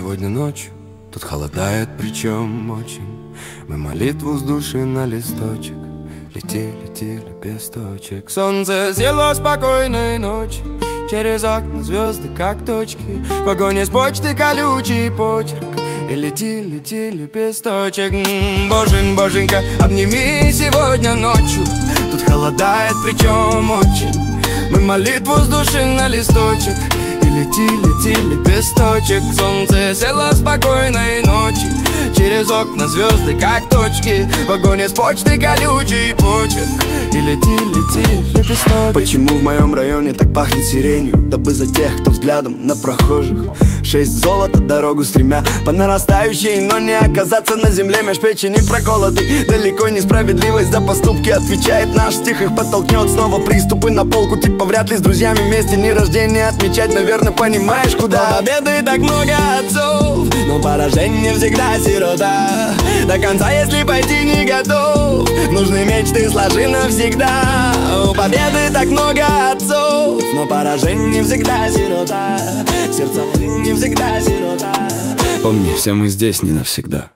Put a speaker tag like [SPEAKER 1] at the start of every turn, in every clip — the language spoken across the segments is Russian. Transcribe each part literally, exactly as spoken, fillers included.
[SPEAKER 1] сегодня ночью. Тут холодает, причем очень. Мы молитву с души на листочек. Лети, лети, лепесточек. Солнце село спокойной ночи. Через окна звезды, как точки. В вагоне с почты колючий почерк. И лети, лети, лепесточек. М-м, божень, боженька, обними сегодня ночью. Тут холодает, причем очень. Мы молитву с души на листочек. И лети, лети, лепесточек. Солнце село спокойной ночи. Через окна звезды, как точки. В вагоне с почты колючий почерк. И лети, лети, лепесточек.
[SPEAKER 2] Почему в моем районе так пахнет сиренью? Дабы за тех, кто взглядом на прохожих. Шесть золота, дорогу стремя по нарастающей, но не оказаться на земле. Меж печени проколоты. Далеко несправедливость за поступки отвечает наш стих. Их подтолкнет снова приступы на полку. Типа вряд ли с друзьями вместе не рождение отмечать. Наверное, понимаешь, куда.
[SPEAKER 1] До победы так много отцов, но поражение всегда сирота. До конца, если пойти не готов, нужны мечты сложи навсегда. У победы так много отцов, но поражение всегда сирота. Сердце не всегда сирота.
[SPEAKER 2] Помни, все мы здесь не навсегда.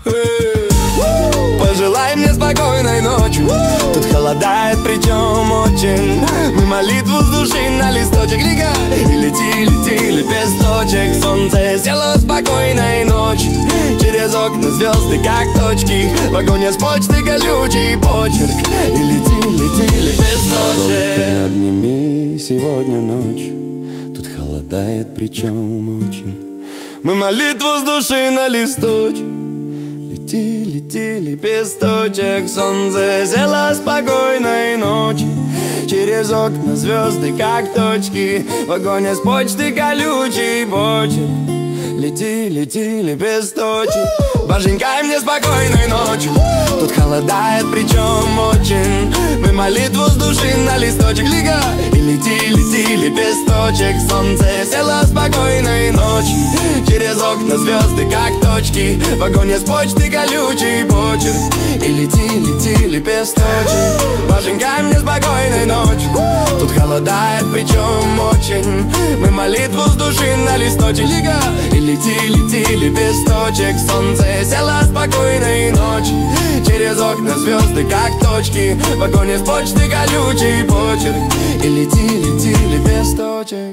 [SPEAKER 1] Пожелай мне спокойной ночи. Тут холодает, причем очень. Мы молитву с души на листочек. Легай, и лети, лети, лепесточек. Солнце село спокойной ночи. Через окна звезды, как точки. В вагоне с почты колючий почерк. И лети, лети, лепесточек.
[SPEAKER 2] Обними сегодня ночью. Тут холодает, причем очень.
[SPEAKER 1] Мы молитву с души на листочек. Лети, лети, лепесточек. Солнце село спокойной ночи. Через окна звезды, как точки. В вагоне с почты колючий почерк. Лети, лети, лепесточек. Боженька, мне спокойной ночью. Тут холодает, причем очень. Мы молитву с души на листочек. Легай, и лети, лети, лепесточек. Солнце село спокойной ночи. Через окна звезды, как точки. В вагоне с почты колючий почерк. И лети, лети, лепесточек. Боженька, мне спокойной ночью. Тут холодает, причем очень. Мы молитву с души на листочек. Легай, и лети, лети, лепесточек. Солнце село спокойной ночи. Через окна звезды, как точки. В вагоне с почты колючий почерк. И лети, лети, лепесточек.